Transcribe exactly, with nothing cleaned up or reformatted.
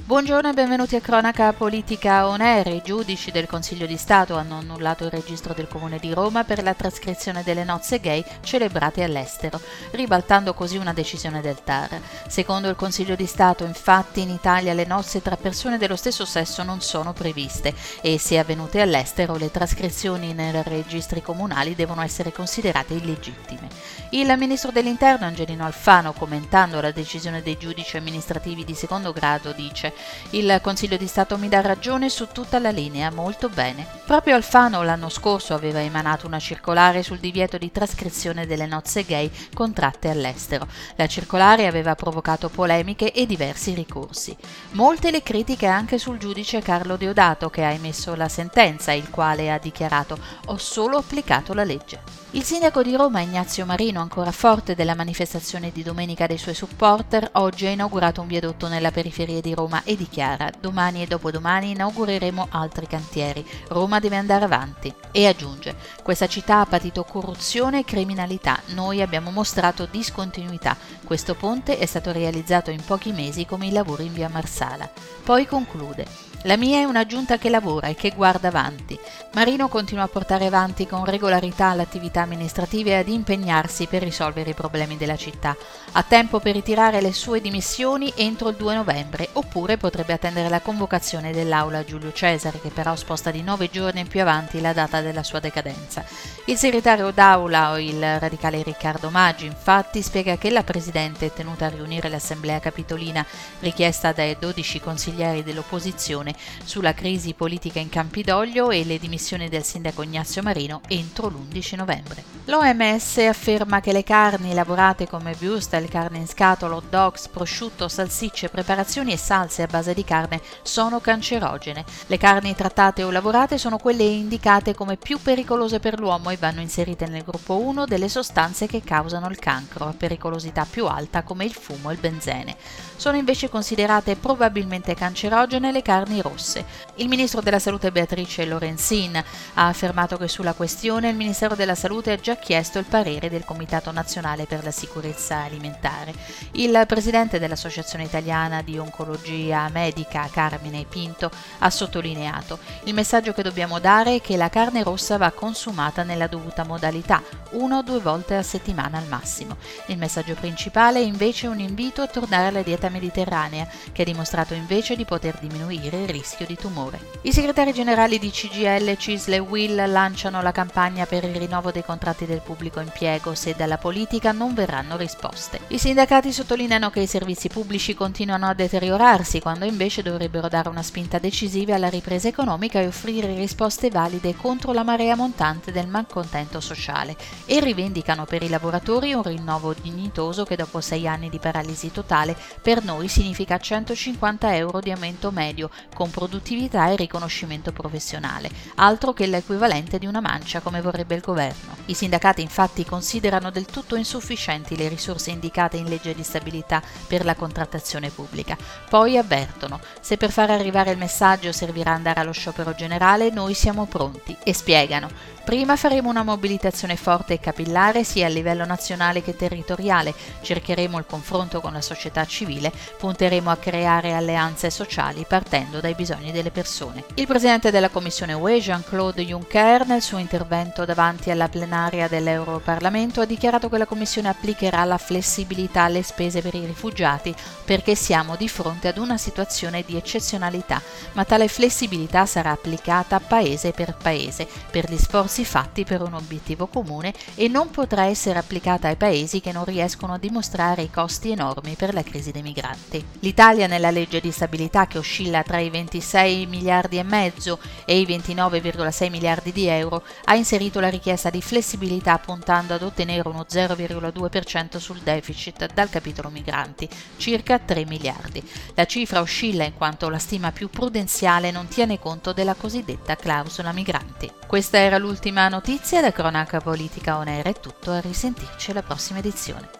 Buongiorno e benvenuti a Cronaca Politica On Air. I giudici del Consiglio di Stato hanno annullato il registro del Comune di Roma per la trascrizione delle nozze gay celebrate all'estero, ribaltando così una decisione del T A R. Secondo il Consiglio di Stato, infatti, in Italia le nozze tra persone dello stesso sesso non sono previste e, se avvenute all'estero, le trascrizioni nei registri comunali devono essere considerate illegittime. Il ministro dell'Interno Angelino Alfano, commentando la decisione dei giudici amministrativi di secondo grado, dice: «Il Consiglio di Stato mi dà ragione su tutta la linea, molto bene». Proprio Alfano l'anno scorso aveva emanato una circolare sul divieto di trascrizione delle nozze gay contratte all'estero. La circolare aveva provocato polemiche e diversi ricorsi. Molte le critiche anche sul giudice Carlo Deodato, che ha emesso la sentenza, il quale ha dichiarato: «Ho solo applicato la legge». Il sindaco di Roma, Ignazio Marino, ancora forte della manifestazione di domenica dei suoi supporter, oggi ha inaugurato un viadotto nella periferia di Roma e dichiara: «Domani e dopodomani inaugureremo altri cantieri. Roma deve andare avanti». E aggiunge: «Questa città ha patito corruzione e criminalità. Noi abbiamo mostrato discontinuità. Questo ponte è stato realizzato in pochi mesi come i lavori in via Marsala». Poi conclude: «La mia è una giunta che lavora e che guarda avanti». Marino continua a portare avanti con regolarità l'attività amministrativa e ad impegnarsi per risolvere i problemi della città. Ha tempo per ritirare le sue dimissioni entro il due novembre, oppure potrebbe attendere la convocazione dell'Aula Giulio Cesare, che però sposta di nove giorni più avanti la data della sua decadenza. Il segretario d'Aula, il radicale Riccardo Maggi, infatti, spiega che la Presidente è tenuta a riunire l'Assemblea Capitolina richiesta dai dodici consiglieri dell'opposizione sulla crisi politica in Campidoglio e le dimissioni del sindaco Ignazio Marino entro l'undici novembre. L'O M S afferma che le carni lavorate come würstel, carne in scatola, hot dogs, prosciutto, salsicce, preparazioni e salse a base di carne sono cancerogene. Le carni trattate o lavorate sono quelle indicate come più pericolose per l'uomo e vanno inserite nel gruppo uno delle sostanze che causano il cancro, a pericolosità più alta come il fumo e il benzene. Sono invece considerate probabilmente cancerogene le carni rosse. Il ministro della Salute Beatrice Lorenzin ha affermato che sulla questione il Ministero della Salute ha già chiesto il parere del Comitato Nazionale per la Sicurezza Alimentare. Il presidente dell'Associazione Italiana di Oncologia Medica, Carmine Pinto, ha sottolineato: «Il messaggio che dobbiamo dare è che la carne rossa va consumata nella dovuta modalità, una o due volte a settimana al massimo. Il messaggio principale è invece un invito a tornare alla dieta mediterranea, che ha dimostrato invece di poter diminuire il rischio di tumore». I segretari generali di C G I L, C I S L e U I L lanciano la campagna per il rinnovo dei contratti del pubblico impiego se dalla politica non verranno risposte. I sindacati sottolineano che i servizi pubblici continuano a deteriorarsi, quando invece dovrebbero dare una spinta decisiva alla ripresa economica e offrire risposte valide contro la marea montante del malcontento sociale, e rivendicano per i lavoratori un rinnovo dignitoso che dopo sei anni di paralisi totale per noi significa centocinquanta euro di aumento medio, con produttività e riconoscimento professionale, altro che l'equivalente di una mancia come vorrebbe il governo. I sindacati infatti considerano del tutto insufficienti le risorse indicate in legge di stabilità per la contrattazione pubblica. Poi avvertono: se per far arrivare il messaggio servirà andare allo sciopero generale, noi siamo pronti, e spiegano: prima faremo una mobilitazione forte e capillare sia a livello nazionale che territoriale, cercheremo il confronto con la società civile, punteremo a creare alleanze sociali partendo dai bisogni delle persone. Il presidente della Commissione U E, Jean-Claude Juncker, nel suo intervento davanti alla plenaria dell'Europarlamento ha dichiarato che la Commissione applicherà la flessibilità alle spese per i rifugiati perché siamo di fronte ad una situazione di eccezionalità, ma tale flessibilità sarà applicata paese per paese, per gli sforzi fatti per un obiettivo comune, e non potrà essere applicata ai paesi che non riescono a dimostrare i costi enormi per la crisi dei migranti. L'Italia, nella legge di stabilità che oscilla tra i ventisei miliardi e mezzo e i ventinove virgola sei miliardi di euro, ha inserito la richiesta di flessibilità puntando ad ottenere uno zero virgola due per cento sul deficit dal capitolo migranti, circa tre miliardi. La cifra oscilla in quanto la stima più prudenziale non tiene conto della cosiddetta clausola migranti. Questa era l'ultima notizia da Cronaca Politica On Air. È tutto, a risentirci alla prossima edizione.